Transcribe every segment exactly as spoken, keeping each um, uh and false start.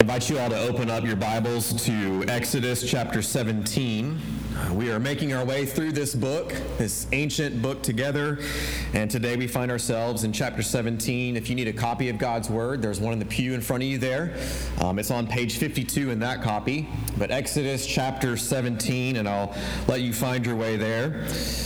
invite you all to open up your Bibles to Exodus chapter seventeen. We are making our way through this book, this ancient book together, and today we find ourselves in chapter seventeen. If you need a copy of God's Word, there's one in the pew in front of you there. Um, it's on page fifty-two in that copy, but Exodus chapter seventeen, and I'll let you find your way there.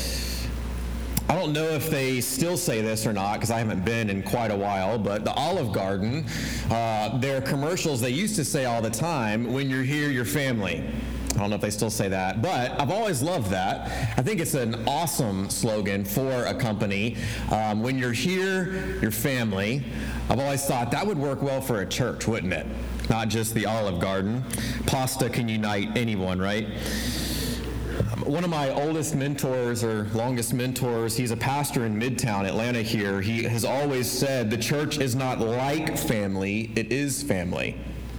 I don't know if they still say this or not because I haven't been in quite a while, but the Olive Garden, uh, their commercials, they used to say all the time, when you're here, your family. I don't know if they still say that, but I've always loved that. I think it's an awesome slogan for a company. Um, when you're here, your family. I've always thought that would work well for a church, wouldn't it? Not just the Olive Garden. Pasta can unite anyone, right? One of my oldest mentors or longest mentors, he's a pastor in Midtown Atlanta here. He has always said the church is not like family, it is family.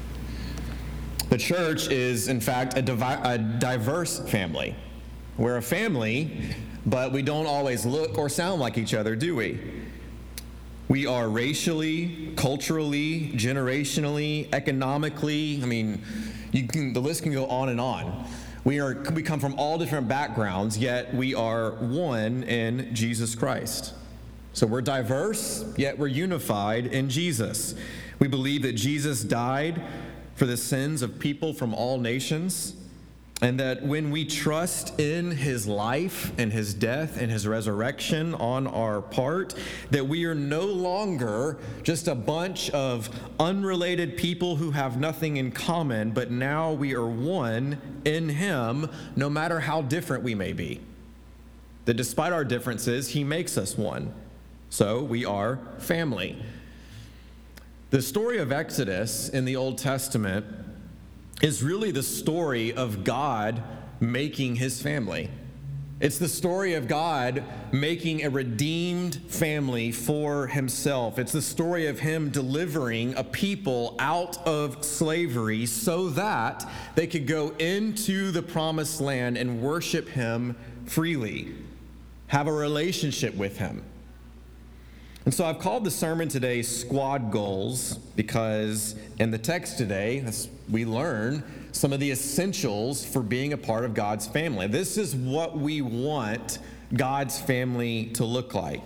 The church is, in fact, a, divi- a diverse family. We're a family, but we don't always look or sound like each other, do we? We are racially, culturally, generationally, economically, I mean, you can, the list can go on and on. We are we come from all different backgrounds, yet we are one in Jesus Christ. So we're diverse, yet we're unified in Jesus. We believe that Jesus died for the sins of people from all nations, and that when we trust in his life and his death and his resurrection on our part, that we are no longer just a bunch of unrelated people who have nothing in common, but now we are one in him, no matter how different we may be. That despite our differences, he makes us one. So we are family. The story of Exodus in the Old Testament is really the story of God making his family. It's the story of God making a redeemed family for himself. It's the story of him delivering a people out of slavery so that they could go into the promised land and worship him freely, have a relationship with him. And so I've called the sermon today Squad Goals because in the text today, we learn some of the essentials for being a part of God's family. This is what we want God's family to look like.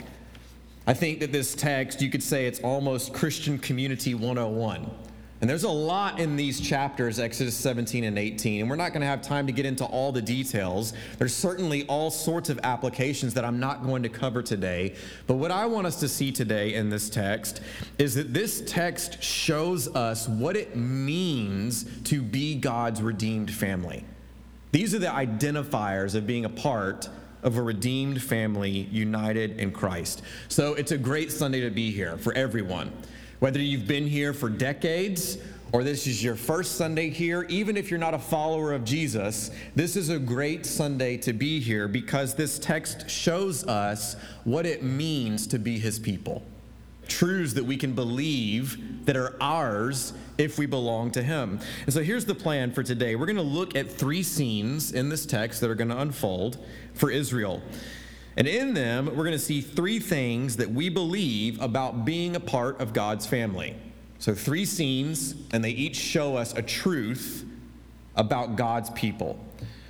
I think that this text, you could say it's almost Christian Community one oh one. And there's a lot in these chapters, Exodus seventeen and eighteen, and we're not going to have time to get into all the details. There's certainly all sorts of applications that I'm not going to cover today. But what I want us to see today in this text is that this text shows us what it means to be God's redeemed family. These are the identifiers of being a part of a redeemed family united in Christ. So it's a great Sunday to be here for everyone. Whether you've been here for decades or this is your first Sunday here, even if you're not a follower of Jesus, this is a great Sunday to be here because this text shows us what it means to be his people. Truths that we can believe that are ours if we belong to him. And so here's the plan for today. We're going to look at three scenes in this text that are going to unfold for Israel. And in them, we're going to see three things that we believe about being a part of God's family. So three scenes, and they each show us a truth about God's people.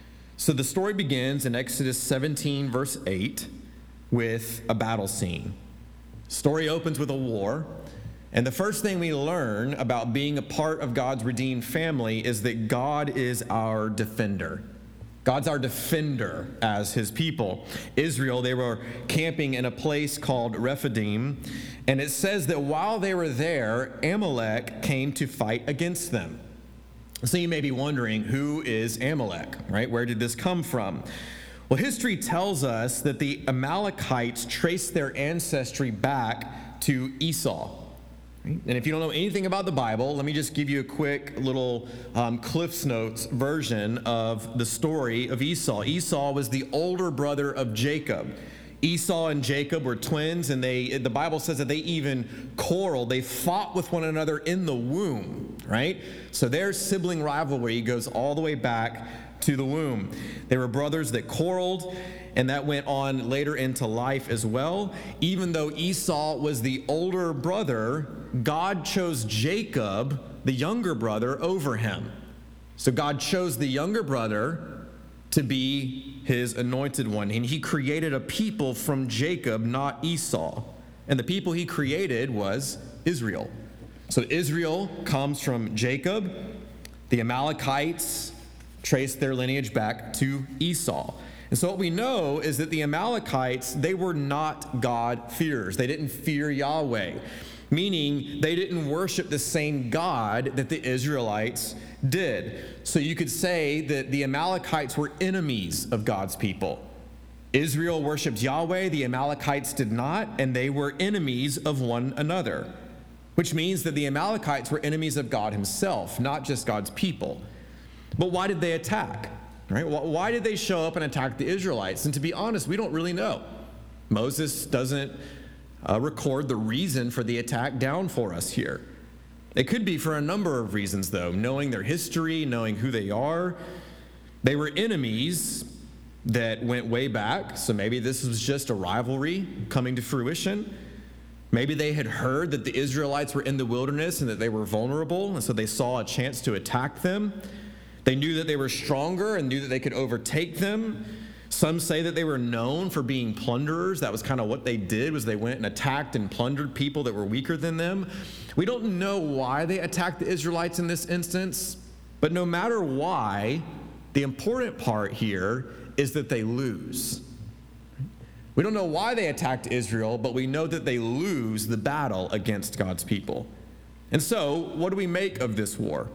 So the story begins in Exodus seventeen, verse eight, with a battle scene. The story opens with a war. And the first thing we learn about being a part of God's redeemed family is that God is our defender. God's our defender as his people. Israel, they were camping in a place called Rephidim, and it says that while they were there, Amalek came to fight against them. So you may be wondering, who is Amalek, right? Where did this come from? Well, history tells us that the Amalekites traced their ancestry back to Esau. And if you don't know anything about the Bible, let me just give you a quick little um, Cliff's Notes version of the story of Esau. Esau was the older brother of Jacob. Esau and Jacob were twins, and they the Bible says that they even quarreled. They fought with one another in the womb, right? So their sibling rivalry goes all the way back to the womb. They were brothers that quarreled, and that went on later into life as well. Even though Esau was the older brother, God chose Jacob the younger brother over him. So God chose the younger brother to be his anointed one. And he created a people from Jacob, not Esau. And the people he created was Israel. So Israel comes from Jacob. The Amalekites trace their lineage back to Esau. And so what we know is that the Amalekites, they were not God-fearers. They didn't fear Yahweh, meaning they didn't worship the same God that the Israelites did. So you could say that the Amalekites were enemies of God's people. Israel worshiped Yahweh, the Amalekites did not, and they were enemies of one another, which means that the Amalekites were enemies of God himself, not just God's people. But why did they attack? Right? Why did they show up and attack the Israelites? And to be honest, we don't really know. Moses doesn't uh, record the reason for the attack down for us here. It could be for a number of reasons, though, knowing their history, knowing who they are. They were enemies that went way back, so maybe this was just a rivalry coming to fruition. Maybe they had heard that the Israelites were in the wilderness and that they were vulnerable, and so they saw a chance to attack them. They knew that they were stronger and knew that they could overtake them. Some say that they were known for being plunderers. That was kind of what they did, was they went and attacked and plundered people that were weaker than them. We don't know why they attacked the Israelites in this instance, but no matter why, the important part here is that they lose. We don't know why they attacked Israel, but we know that they lose the battle against God's people. And so, what do we make of this war?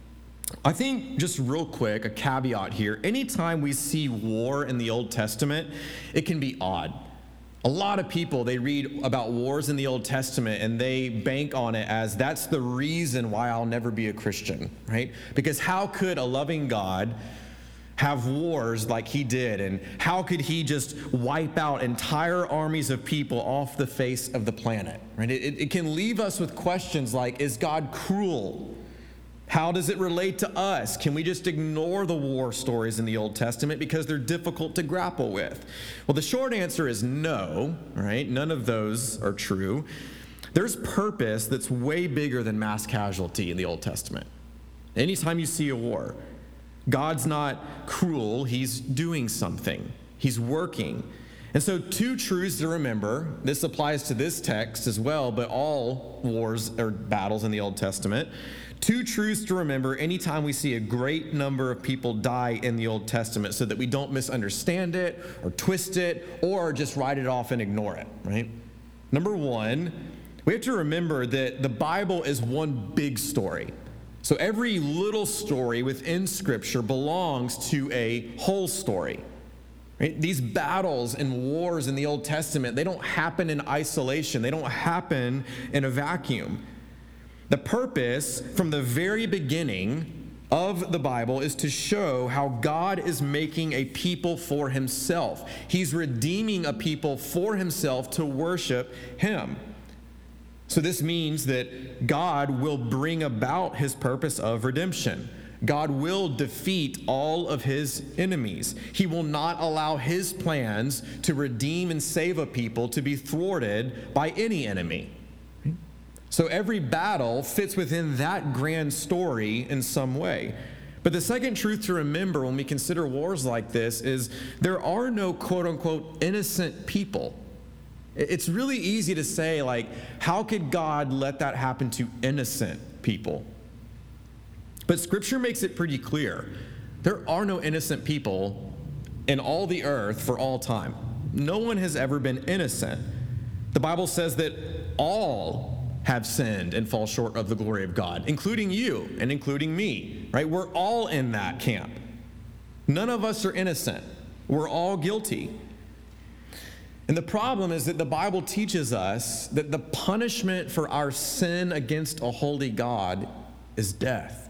I think, just real quick, a caveat here. Anytime we see war in the Old Testament, it can be odd. A lot of people, they read about wars in the Old Testament and they bank on it as that's the reason why I'll never be a Christian, right? Because how could a loving God have wars like he did? And how could he just wipe out entire armies of people off the face of the planet, right? It, it can leave us with questions like, is God cruel? How does it relate to us? Can we just ignore the war stories in the Old Testament because they're difficult to grapple with? Well, the short answer is no, right? None of those are true. There's purpose that's way bigger than mass casualty in the Old Testament. Anytime you see a war, God's not cruel, he's doing something. He's working. And so two truths to remember. This applies to this text as well, but all wars or battles in the Old Testament. Two truths to remember anytime we see a great number of people die in the Old Testament, so that we don't misunderstand it or twist it or just write it off and ignore it, right? Number one, we have to remember that the Bible is one big story. So every little story within Scripture belongs to a whole story. Right? These battles and wars in the Old Testament, they don't happen in isolation. They don't happen in a vacuum. The purpose from the very beginning of the Bible is to show how God is making a people for himself. He's redeeming a people for himself to worship him. So this means that God will bring about his purpose of redemption. God will defeat all of his enemies. He will not allow his plans to redeem and save a people to be thwarted by any enemy. So every battle fits within that grand story in some way. But the second truth to remember when we consider wars like this is there are no quote-unquote innocent people. It's really easy to say, like, how could God let that happen to innocent people? But Scripture makes it pretty clear. There are no innocent people in all the earth for all time. No one has ever been innocent. The Bible says that all have sinned and fall short of the glory of God, including you and including me, right? We're all in that camp. None of us are innocent. We're all guilty. And the problem is that the Bible teaches us that the punishment for our sin against a holy God is death.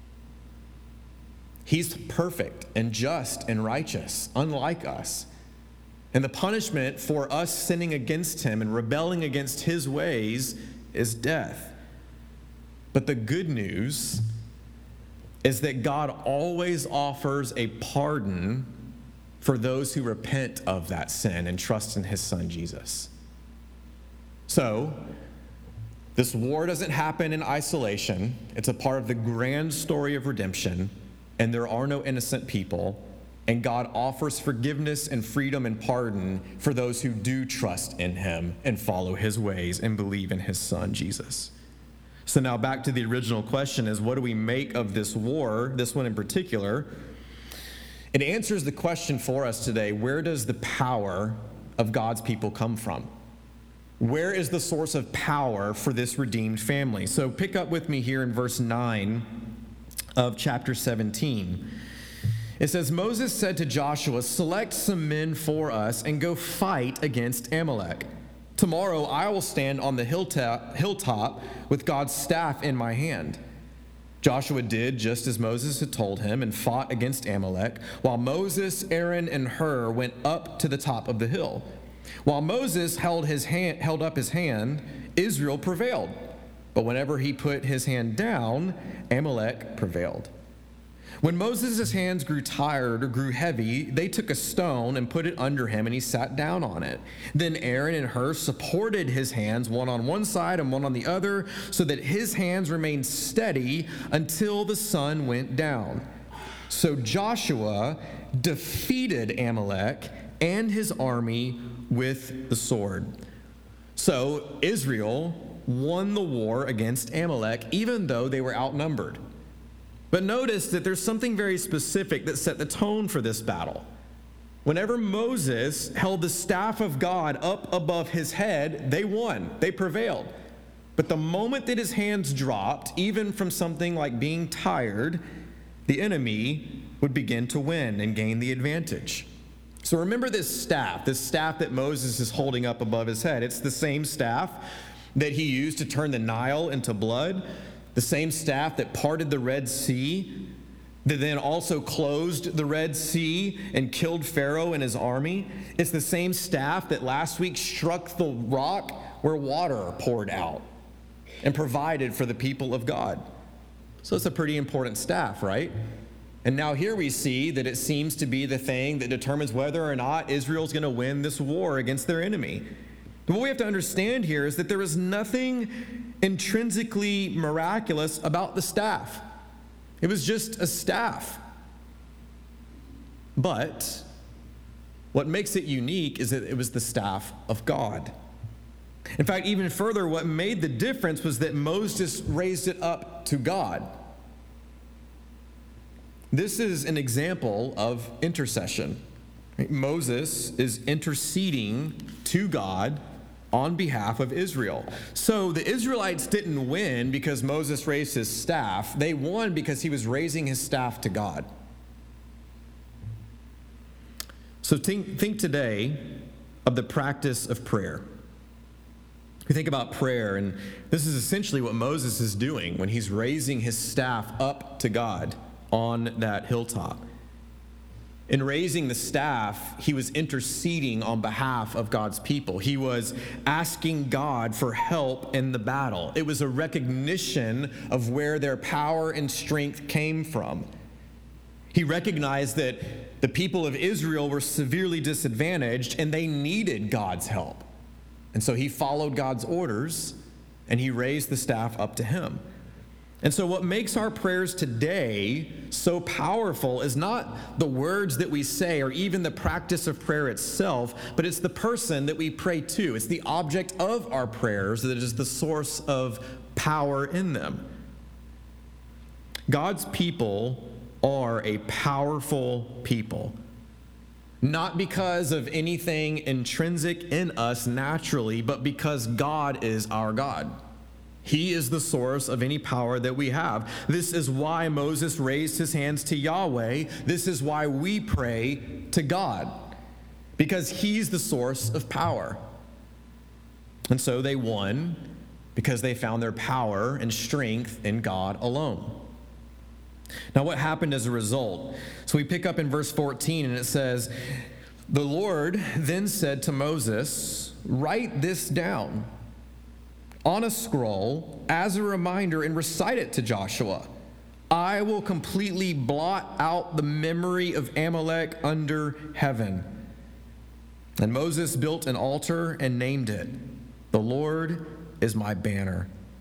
He's perfect and just and righteous, unlike us. And the punishment for us sinning against him and rebelling against his ways is death. But the good news is that God always offers a pardon for those who repent of that sin and trust in his son Jesus. So, This war doesn't happen in isolation. It's a part of the grand story of redemption, and there are no innocent people, and God offers forgiveness and freedom and pardon for those who do trust in him and follow his ways and believe in his son, Jesus. So now back to the original question is, what do we make of this war, this one in particular? It answers the question for us today, where does the power of God's people come from? Where is the source of power for this redeemed family? So pick up with me here in verse nine of chapter seventeen. It says, Moses said to Joshua, select some men for us and go fight against Amalek. Tomorrow I will stand on the hilltop, hilltop with God's staff in my hand. Joshua did just as Moses had told him and fought against Amalek, while Moses, Aaron, and Hur went up to the top of the hill. While Moses held his hand, held up his hand, Israel prevailed. But whenever he put his hand down, Amalek prevailed. When Moses' hands grew tired or grew heavy, they took a stone and put it under him, and he sat down on it. Then Aaron and Hur supported his hands, one on one side and one on the other, so that his hands remained steady until the sun went down. So Joshua defeated Amalek and his army with the sword. So Israel won the war against Amalek, even though they were outnumbered. But notice that there's something very specific that set the tone for this battle. Whenever Moses held the staff of God up above his head, they won, they prevailed. But the moment that his hands dropped, even from something like being tired, the enemy would begin to win and gain the advantage. So remember this staff, this staff that Moses is holding up above his head. It's the same staff that he used to turn the Nile into blood. The same staff that parted the Red Sea, that then also closed the Red Sea and killed Pharaoh and his army. It's the same staff that last week struck the rock where water poured out and provided for the people of God. So it's a pretty important staff, right? And now here we see that it seems to be the thing that determines whether or not Israel's going to win this war against their enemy. But what we have to understand here is that there is nothing intrinsically miraculous about the staff. It was just a staff. But what makes it unique is that it was the staff of God. In fact, even further, what made the difference was that Moses raised it up to God. This is an example of intercession. Moses is interceding to God on behalf of Israel. So the Israelites didn't win because Moses raised his staff. They won because he was raising his staff to God. So think, think today of the practice of prayer. We think about prayer, and this is essentially what Moses is doing when he's raising his staff up to God on that hilltop. In raising the staff, he was interceding on behalf of God's people. He was asking God for help in the battle. It was a recognition of where their power and strength came from. He recognized that the people of Israel were severely disadvantaged and they needed God's help. And so he followed God's orders and he raised the staff up to him. And so what makes our prayers today so powerful is not the words that we say or even the practice of prayer itself, but it's the person that we pray to. It's the object of our prayers that is the source of power in them. God's people are a powerful people, not because of anything intrinsic in us naturally, but because God is our God. He is the source of any power that we have. This is why Moses raised his hands to Yahweh. This is why we pray to God, because he's the source of power. And so they won because they found their power and strength in God alone. Now, what happened as a result? So we pick up in verse fourteen, and it says, "The Lord then said to Moses, 'Write this down on a scroll as a reminder and recite it to Joshua. I will completely blot out the memory of Amalek under heaven.' And Moses built an altar and named it, 'The Lord is my banner.'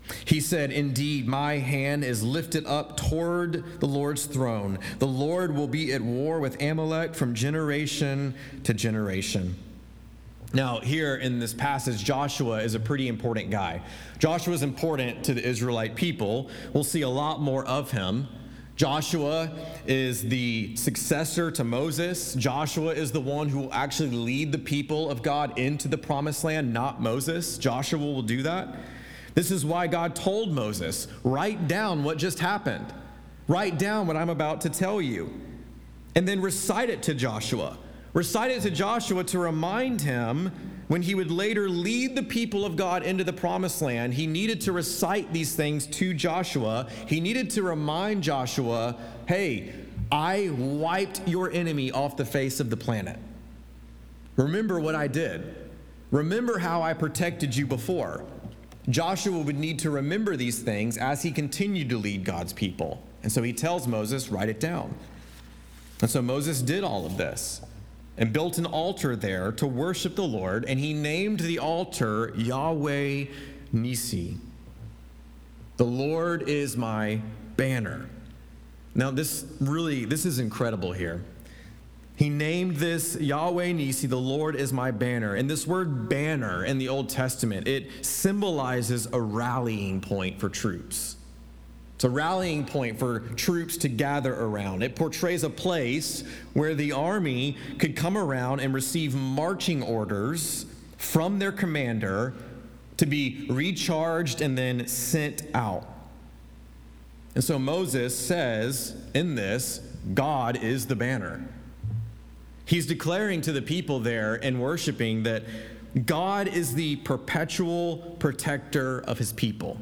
He said, "Indeed, my hand is lifted up toward the Lord's throne. The Lord will be at war with Amalek from generation to generation." Now, here in this passage, Joshua is a pretty important guy. Joshua is important to the Israelite people. We'll see a lot more of him. Joshua is the successor to Moses. Joshua is the one who will actually lead the people of God into the promised land, not Moses. Joshua will do that. This is why God told Moses, write down what just happened. Write down what I'm about to tell you. And then recite it to Joshua. Recite it to Joshua to remind him when he would later lead the people of God into the promised land. He needed to recite these things to Joshua. He needed to remind Joshua, hey, I wiped your enemy off the face of the planet. Remember what I did. Remember how I protected you before. Joshua would need to remember these things as he continued to lead God's people. And so he tells Moses, write it down. And so Moses did all of this and built an altar there to worship the Lord, and he named the altar Yahweh Nissi. The Lord is my banner. Now this really, this is incredible here. He named this Yahweh Nissi, the Lord is my banner. And this word banner in the Old Testament, it symbolizes a rallying point for troops. It's a rallying point for troops to gather around. It portrays a place where the army could come around and receive marching orders from their commander to be recharged and then sent out. And so Moses says in this, God is the banner. He's declaring to the people there and worshiping that God is the perpetual protector of his people.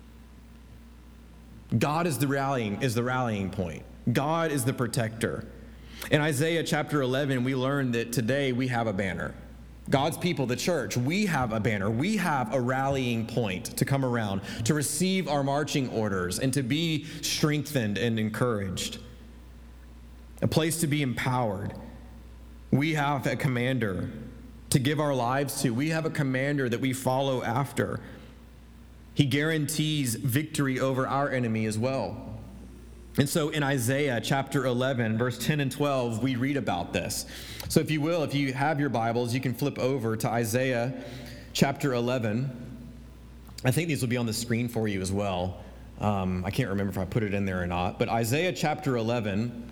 God is the rallying, is the rallying point. God is the protector. In Isaiah chapter eleven, we learn that today we have a banner. God's people, the church, we have a banner. We have a rallying point to come around, to receive our marching orders, and to be strengthened and encouraged. A place to be empowered. We have a commander to give our lives to. We have a commander that we follow after. He guarantees victory over our enemy as well. And so in Isaiah chapter eleven, verse ten and twelve, we read about this. So if you will, if you have your Bibles, you can flip over to Isaiah chapter eleven. I think these will be on the screen for you as well. Um, I can't remember if I put it in there or not. But Isaiah chapter eleven,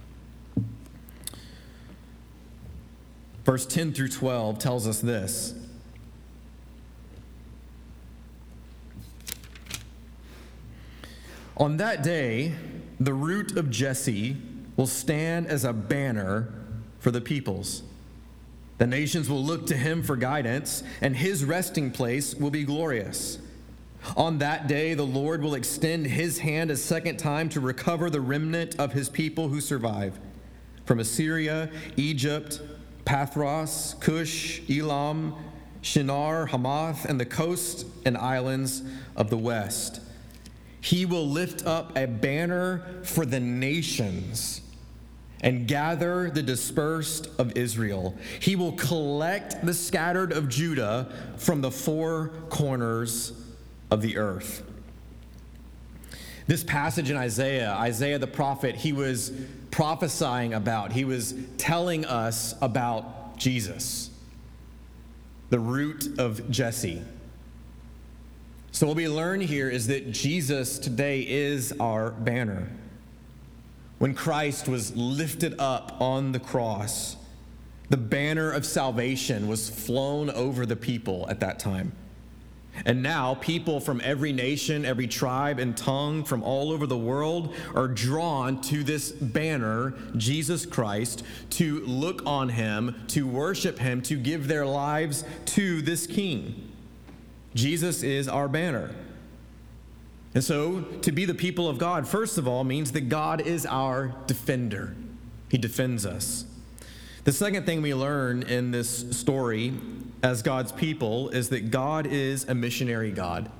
verse ten through twelve tells us this. On that day, the root of Jesse will stand as a banner for the peoples. The nations will look to him for guidance, and his resting place will be glorious. On that day, the Lord will extend his hand a second time to recover the remnant of his people who survive from Assyria, Egypt, Pathros, Cush, Elam, Shinar, Hamath, and the coasts and islands of the west. He will lift up a banner for the nations and gather the dispersed of Israel. He will collect the scattered of Judah from the four corners of the earth. This passage in Isaiah, Isaiah the prophet, he was prophesying about, he was telling us about Jesus, the root of Jesse. So what we learn here is that Jesus today is our banner. When Christ was lifted up on the cross, the banner of salvation was flown over the people at that time. And now people from every nation, every tribe and tongue from all over the world are drawn to this banner, Jesus Christ, to look on him, to worship him, to give their lives to this King. Jesus is our banner. And so to be the people of God, first of all, means that God is our defender. He defends us. The second thing we learn in this story as God's people is that God is a missionary God.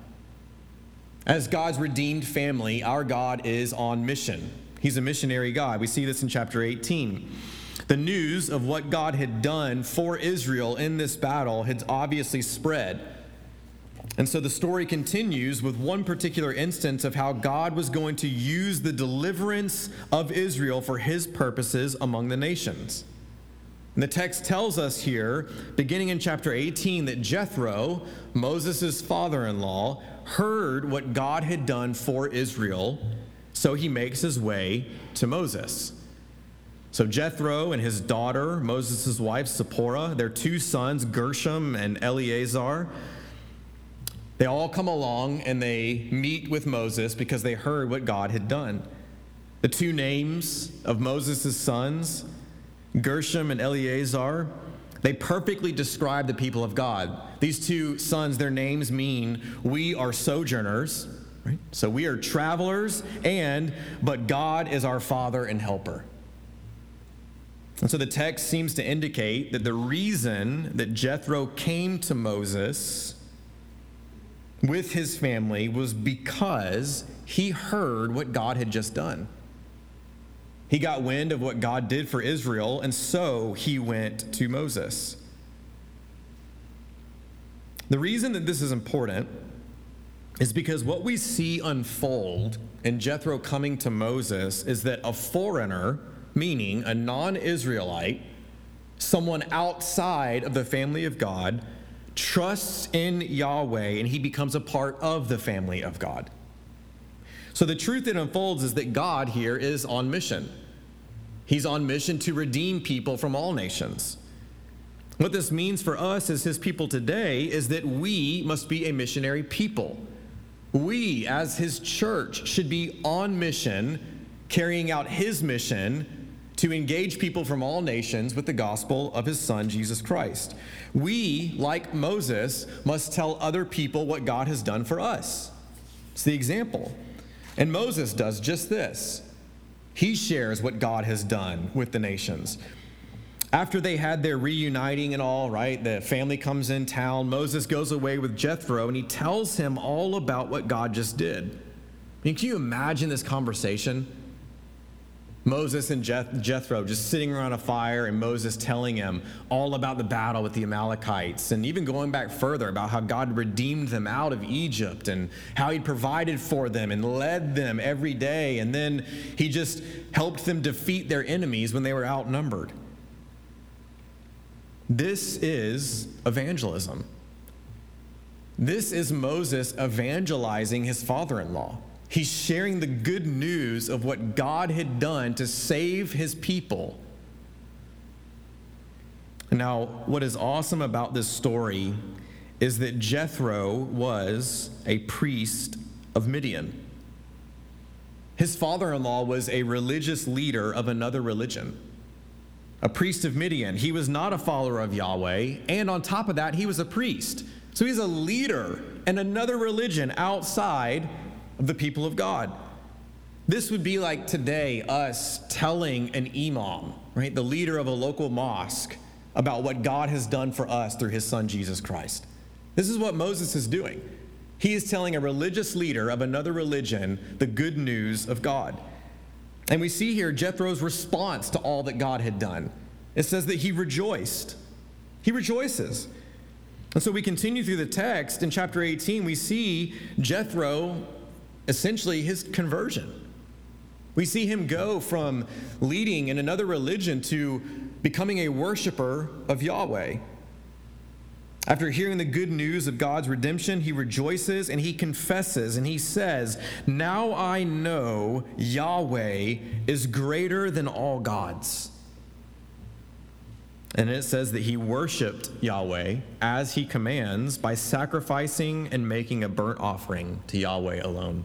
As God's redeemed family, our God is on mission. He's a missionary God. We see this in chapter eighteen. The news of what God had done for Israel in this battle had obviously spread. And so the story continues with one particular instance of how God was going to use the deliverance of Israel for his purposes among the nations. And the text tells us here, beginning in chapter eighteen, that Jethro, Moses' father-in-law, heard what God had done for Israel, so he makes his way to Moses. So Jethro and his daughter, Moses' wife, Zipporah, their two sons, Gershom and Eleazar, they all come along and they meet with Moses because they heard what God had done. The two names of Moses' sons, Gershom and Eleazar, they perfectly describe the people of God. These two sons, their names mean we are sojourners, right? So we are travelers, and but God is our Father and helper. And so the text seems to indicate that the reason that Jethro came to Moses with his family was because he heard what God had just done. He got wind of what God did for Israel, and so he went to Moses. The reason that this is important is because what we see unfold in Jethro coming to Moses is that a foreigner, meaning a non-Israelite, someone outside of the family of God, trusts in Yahweh, and he becomes a part of the family of God. So the truth that unfolds is that God here is on mission. He's on mission to redeem people from all nations. What this means for us as his people today is that we must be a missionary people. We, as his church, should be on mission, carrying out his mission to engage people from all nations with the gospel of his son, Jesus Christ. We, like Moses, must tell other people what God has done for us. It's the example. And Moses does just this. He shares what God has done with the nations. After they had their reuniting and all, right, the family comes in town, Moses goes away with Jethro, and he tells him all about what God just did. I mean, can you imagine this conversation? Moses and Jeth- Jethro just sitting around a fire, and Moses telling him all about the battle with the Amalekites, and even going back further about how God redeemed them out of Egypt and how he'd provided for them and led them every day, and then he just helped them defeat their enemies when they were outnumbered. This is evangelism. This is Moses evangelizing his father-in-law. He's sharing the good news of what God had done to save his people. Now, what is awesome about this story is that Jethro was a priest of Midian. His father-in-law was a religious leader of another religion, a priest of Midian. He was not a follower of Yahweh, and on top of that, he was a priest. So he's a leader in another religion outside of the people of God. This would be like today us telling an imam, right, the leader of a local mosque, about what God has done for us through his son Jesus Christ. This is what Moses is doing. He is telling a religious leader of another religion the good news of God. And we see here Jethro's response to all that God had done. It says that he rejoiced. He rejoices. And so we continue through the text. In chapter eighteen, we see Jethro, essentially his conversion. We see him go from leading in another religion to becoming a worshiper of Yahweh. After hearing the good news of God's redemption, he rejoices and he confesses and he says, "Now I know Yahweh is greater than all gods." And it says that he worshiped Yahweh as he commands by sacrificing and making a burnt offering to Yahweh alone.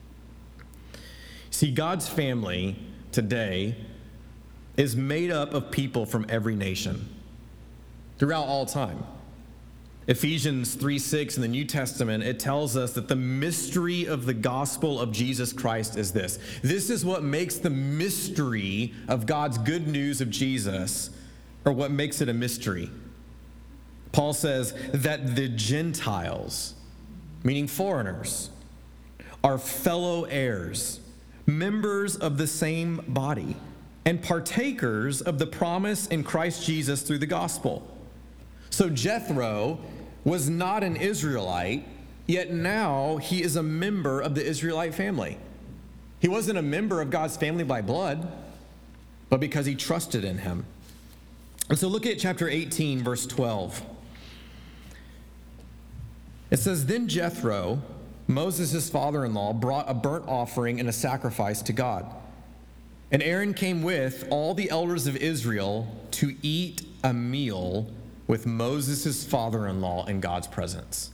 See, God's family today is made up of people from every nation throughout all time. Ephesians three six in the New Testament, it tells us that the mystery of the gospel of Jesus Christ is this. This is what makes the mystery of God's good news of Jesus, or what makes it a mystery. Paul says that the Gentiles, meaning foreigners, are fellow heirs, members of the same body, and partakers of the promise in Christ Jesus through the gospel. So Jethro was not an Israelite, Yet now he is a member of the Israelite family. He wasn't a member of God's family by blood, but because he trusted in him. And so look at chapter eighteen, verse twelve. It says, "Then Jethro, Moses' father-in-law, brought a burnt offering and a sacrifice to God. And Aaron came with all the elders of Israel to eat a meal with Moses' father-in-law in God's presence."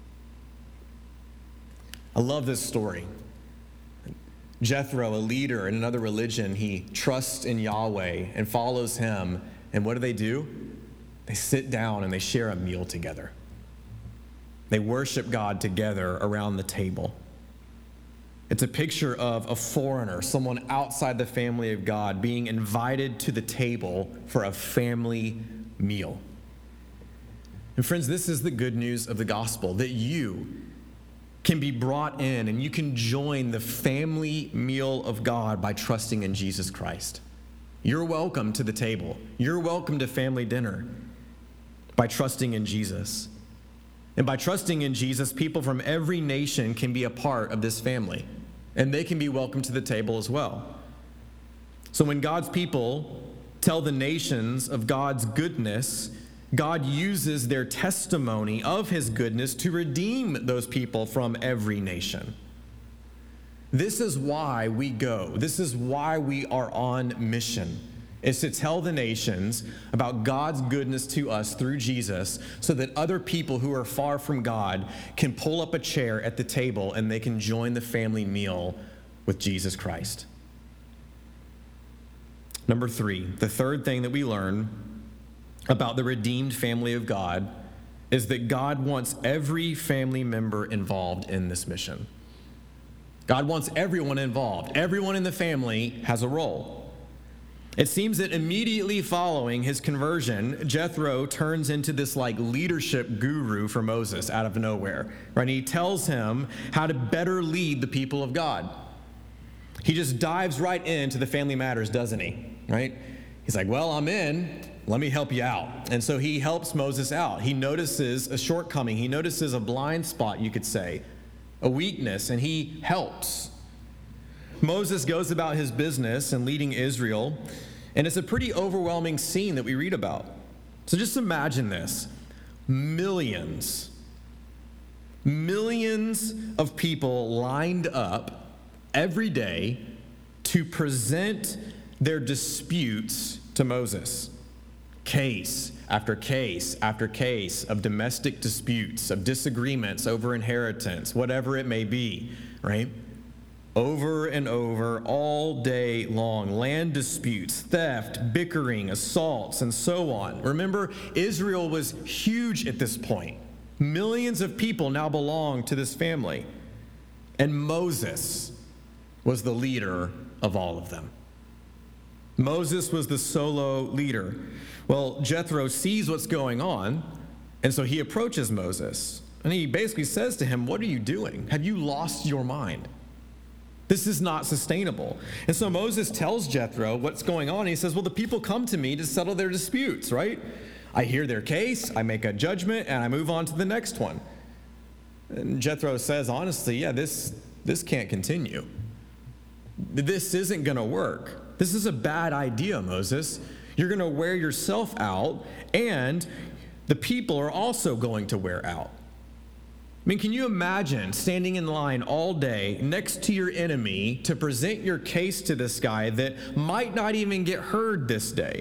I love this story. Jethro, a leader in another religion, he trusts in Yahweh and follows him. And what do they do? They sit down and they share a meal together. They worship God together around the table. It's a picture of a foreigner, someone outside the family of God, being invited to the table for a family meal. And friends, this is the good news of the gospel, that you can be brought in and you can join the family meal of God by trusting in Jesus Christ. You're welcome to the table. You're welcome to family dinner by trusting in Jesus. And by trusting in Jesus, people from every nation can be a part of this family, and they can be welcomed to the table as well. So when God's people tell the nations of God's goodness, God uses their testimony of his goodness to redeem those people from every nation. This is why we go. This is why we are on mission, is to tell the nations about God's goodness to us through Jesus so that other people who are far from God can pull up a chair at the table and they can join the family meal with Jesus Christ. Number three, the third thing that we learn about the redeemed family of God is that God wants every family member involved in this mission. God wants everyone involved. Everyone in the family has a role. It seems that immediately following his conversion, Jethro turns into this like leadership guru for Moses out of nowhere, right? And he tells him how to better lead the people of God. He just dives right into the family matters, doesn't he? Right? He's like, well, I'm in. Let me help you out. And so he helps Moses out. He notices a shortcoming. He notices a blind spot, you could say, a weakness, and he helps. Moses goes about his business and leading Israel, and it's a pretty overwhelming scene that we read about. So just imagine this. Millions, millions of people lined up every day to present their disputes to Moses. Case after case after case of domestic disputes, of disagreements over inheritance, whatever it may be, right? Over and over, all day long. Land disputes, theft, bickering, assaults, and so on. Remember, Israel was huge at this point. Millions of people now belong to this family. And Moses was the leader of all of them. Moses was the solo leader. Well, Jethro sees what's going on, and so he approaches Moses, and he basically says to him, what are you doing? Have you lost your mind? This is not sustainable. And so Moses tells Jethro what's going on. And he says, well, the people come to me to settle their disputes, right? I hear their case, I make a judgment, and I move on to the next one. And Jethro says, honestly, yeah, this, this can't continue. This isn't going to work. This is a bad idea, Moses. You're going to wear yourself out, and the people are also going to wear out. I mean, can you imagine standing in line all day next to your enemy to present your case to this guy that might not even get heard this day?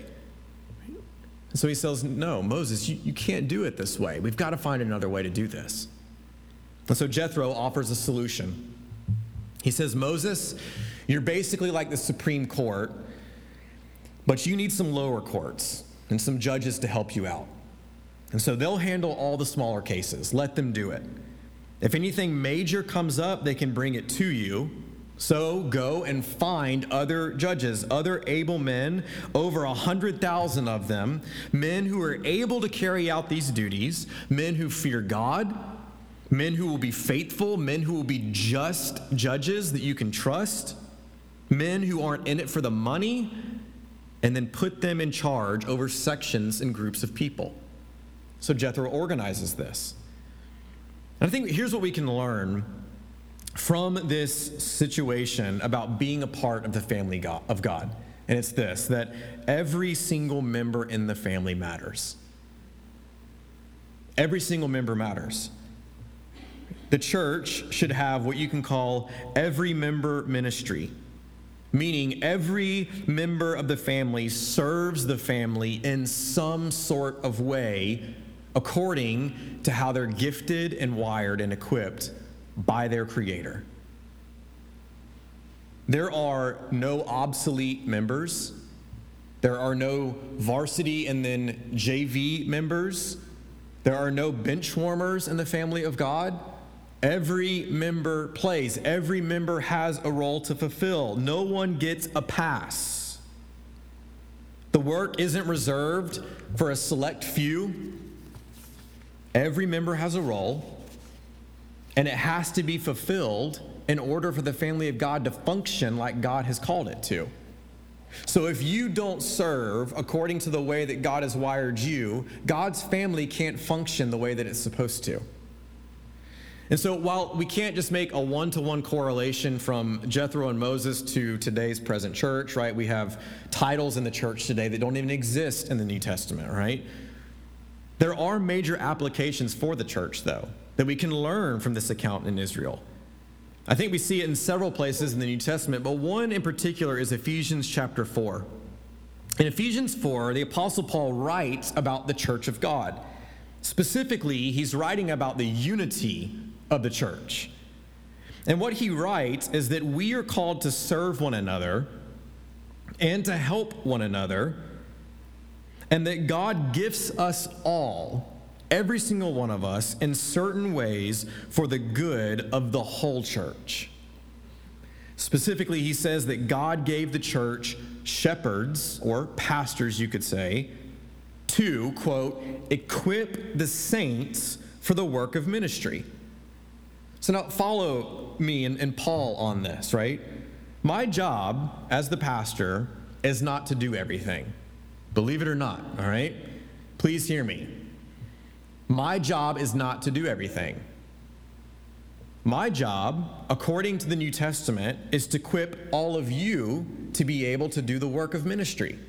And so he says, no, Moses, you, you can't do it this way. We've got to find another way to do this. And so Jethro offers a solution. He says, Moses, you're basically like the Supreme Court, but you need some lower courts and some judges to help you out. And so they'll handle all the smaller cases. Let them do it. If anything major comes up, they can bring it to you. So go and find other judges, other able men, over a hundred thousand of them, men who are able to carry out these duties, men who fear God, men who will be faithful, men who will be just judges that you can trust, men who aren't in it for the money, and then put them in charge over sections and groups of people. So Jethro organizes this. And I think here's what we can learn from this situation about being a part of the family of God. And it's this, that every single member in the family matters. Every single member matters. The church should have what you can call every member ministry, meaning every member of the family serves the family in some sort of way according to how they're gifted and wired and equipped by their Creator. There are no obsolete members. There are no varsity and then J V members. There are no bench warmers in the family of God. Every member plays. Every member has a role to fulfill. No one gets a pass. The work isn't reserved for a select few. Every member has a role, and it has to be fulfilled in order for the family of God to function like God has called it to. So if you don't serve according to the way that God has wired you, God's family can't function the way that it's supposed to. And so while we can't just make a one-to-one correlation from Jethro and Moses to today's present church, right? We have titles in the church today that don't even exist in the New Testament, right? There are major applications for the church, though, that we can learn from this account in Israel. I think we see it in several places in the New Testament, but one in particular is Ephesians chapter four. In Ephesians four, the Apostle Paul writes about the church of God. Specifically, he's writing about the unity of the church. And what he writes is that we are called to serve one another and to help one another, and that God gifts us all, every single one of us, in certain ways for the good of the whole church. Specifically, he says that God gave the church shepherds, or pastors, you could say, to, quote, equip the saints for the work of ministry. So now follow me and, and Paul on this, right? My job as the pastor is not to do everything. Believe it or not, all right? Please hear me. My job is not to do everything. My job, according to the New Testament, is to equip all of you to be able to do the work of ministry.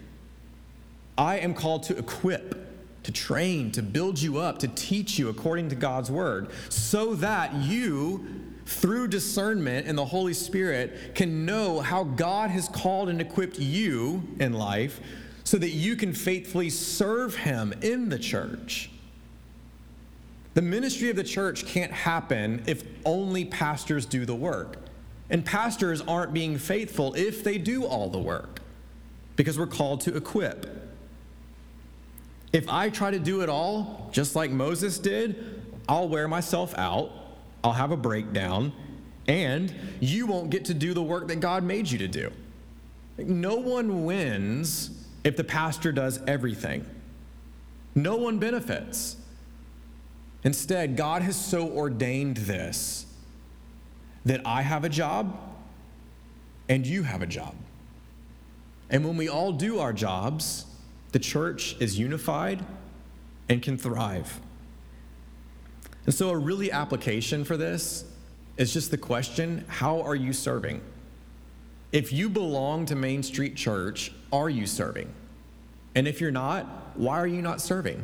I am called to equip, to train, to build you up, to teach you according to God's word, so that you, through discernment and the Holy Spirit, can know how God has called and equipped you in life so that you can faithfully serve him in the church. The ministry of the church can't happen if only pastors do the work. And pastors aren't being faithful if they do all the work, because we're called to equip. If I try to do it all, just like Moses did, I'll wear myself out, I'll have a breakdown, and you won't get to do the work that God made you to do. No one wins if the pastor does everything. No one benefits. Instead, God has so ordained this that I have a job and you have a job. And when we all do our jobs, the church is unified and can thrive. And so a really application for this is just the question, how are you serving? If you belong to Main Street Church, are you serving? And if you're not, why are you not serving?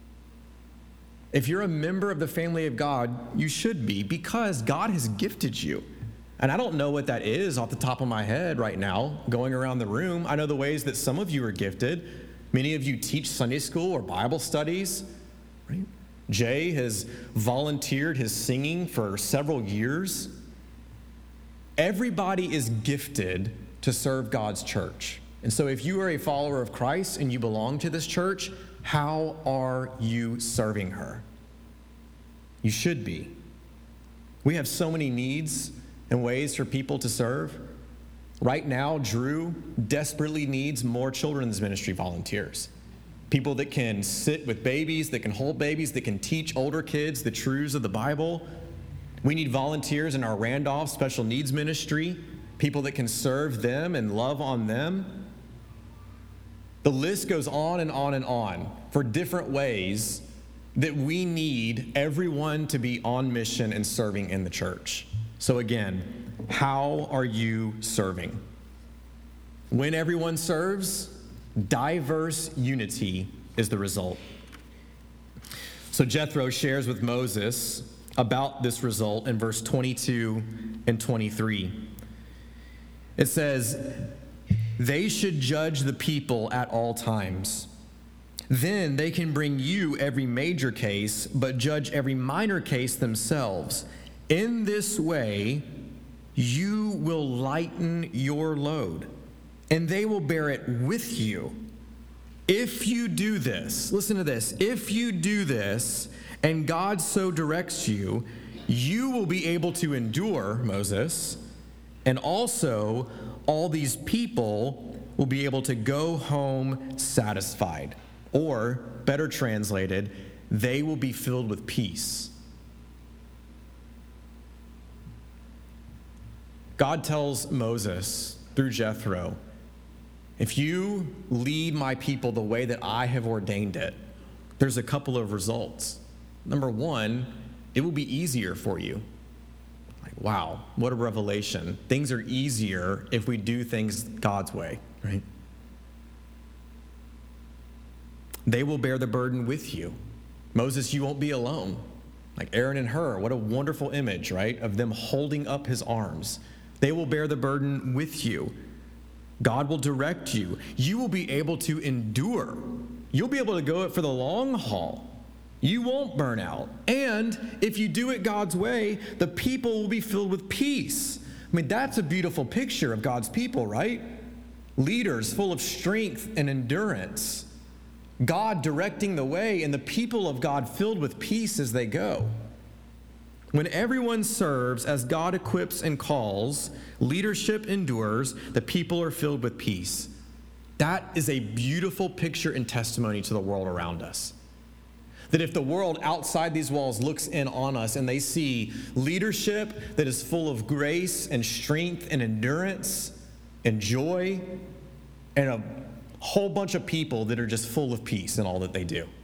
If you're a member of the family of God, you should be, because God has gifted you. And I don't know what that is off the top of my head right now, going around the room. I know the ways that some of you are gifted. Many of you teach Sunday school or Bible studies, right? Jay has volunteered his singing for several years. Everybody is gifted to serve God's church. And so if you are a follower of Christ and you belong to this church, how are you serving her? You should be. We have so many needs and ways for people to serve. Right now, Drew desperately needs more children's ministry volunteers. People that can sit with babies, that can hold babies, that can teach older kids the truths of the Bible. We need volunteers in our Randolph special needs ministry, people that can serve them and love on them. The list goes on and on and on for different ways that we need everyone to be on mission and serving in the church. So again, how are you serving? When everyone serves, diverse unity is the result. So Jethro shares with Moses about this result in verse twenty-two and twenty-three. It says, "They should judge the people at all times. Then they can bring you every major case, but judge every minor case themselves. In this way, you will lighten your load, and they will bear it with you. If you do this," listen to this, "if you do this, and God so directs you, you will be able to endure, Moses, and also all these people will be able to go home satisfied." Or, better translated, they will be filled with peace. God tells Moses through Jethro, if you lead my people the way that I have ordained it, there's a couple of results. Number one, it will be easier for you. Like, wow, what a revelation. Things are easier if we do things God's way, right? They will bear the burden with you. Moses, you won't be alone. Like Aaron and Hur, what a wonderful image, right? Of them holding up his arms. They will bear the burden with you. God will direct you. You will be able to endure. You'll be able to go it for the long haul. You won't burn out. And if you do it God's way, the people will be filled with peace. I mean, that's a beautiful picture of God's people, right? Leaders full of strength and endurance. God directing the way, and the people of God filled with peace as they go. When everyone serves as God equips and calls, leadership endures, the people are filled with peace. That is a beautiful picture and testimony to the world around us. That if the world outside these walls looks in on us and they see leadership that is full of grace and strength and endurance and joy and a whole bunch of people that are just full of peace in all that they do.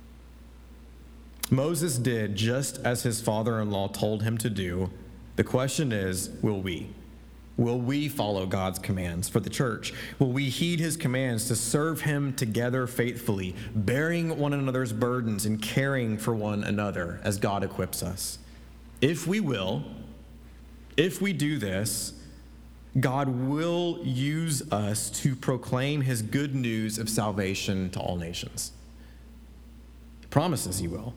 Moses did just as his father-in-law told him to do. The question is, will we? Will we follow God's commands for the church? Will we heed his commands to serve him together faithfully, bearing one another's burdens and caring for one another as God equips us? If we will, if we do this, God will use us to proclaim his good news of salvation to all nations. He promises he will.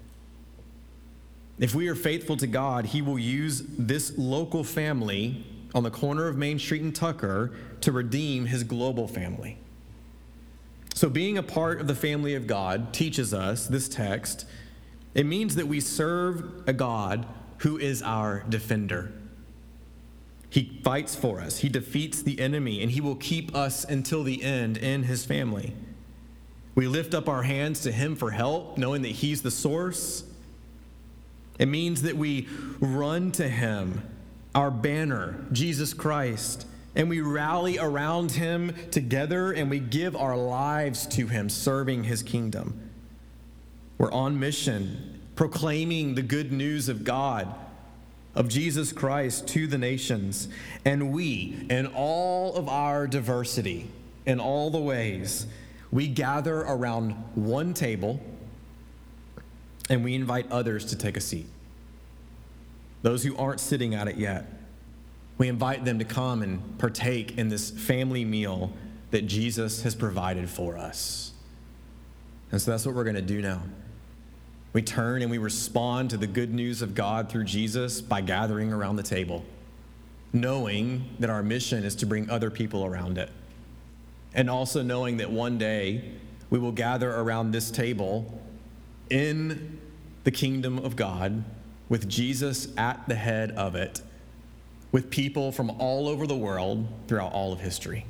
If we are faithful to God, he will use this local family on the corner of Main Street in Tucker to redeem his global family. So being a part of the family of God teaches us, this text, it means that we serve a God who is our defender. He fights for us. He defeats the enemy, and he will keep us until the end in his family. We lift up our hands to him for help, knowing that he's the source. It means that we run to him, our banner, Jesus Christ, and we rally around him together, and we give our lives to him, serving his kingdom. We're on mission, proclaiming the good news of God, of Jesus Christ to the nations. And we, in all of our diversity, in all the ways, we gather around one table and we invite others to take a seat. Those who aren't sitting at it yet, we invite them to come and partake in this family meal that Jesus has provided for us. And so that's what we're going to do now. We turn and we respond to the good news of God through Jesus by gathering around the table, knowing that our mission is to bring other people around it. And also knowing that one day we will gather around this table in the kingdom of God with Jesus at the head of it, with people from all over the world throughout all of history.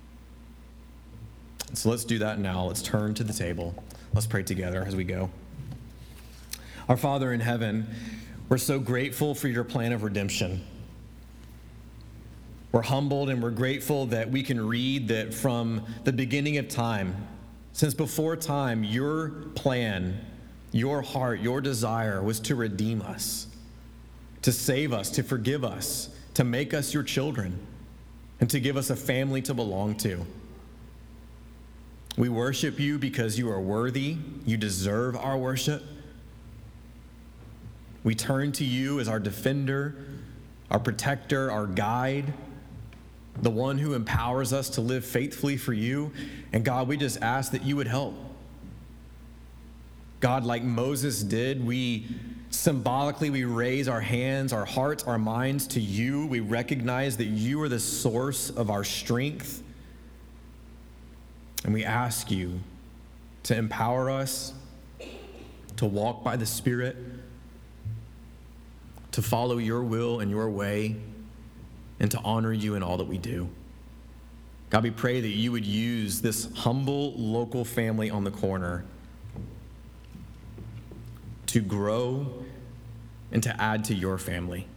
So let's do that now. Let's turn to the table. Let's pray together as we go. Our Father in heaven, we're so grateful for your plan of redemption. We're humbled and we're grateful that we can read that from the beginning of time, since before time, your plan Your heart, your desire was to redeem us, to save us, to forgive us, to make us your children, and to give us a family to belong to. We worship you because you are worthy. You deserve our worship. We turn to you as our defender, our protector, our guide, the one who empowers us to live faithfully for you. And God, we just ask that you would help. God, like Moses did, we symbolically, we raise our hands, our hearts, our minds to you. We recognize that you are the source of our strength. And we ask you to empower us to walk by the Spirit, to follow your will and your way, and to honor you in all that we do. God, we pray that you would use this humble local family on the corner to grow and to add to your family.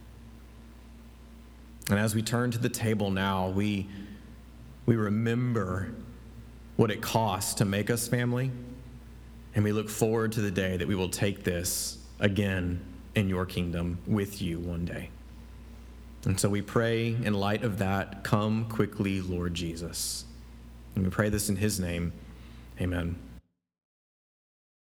And as we turn to the table now, we, we remember what it costs to make us family, and we look forward to the day that we will take this again in your kingdom with you one day. And so we pray in light of that, come quickly, Lord Jesus. And we pray this in his name. Amen.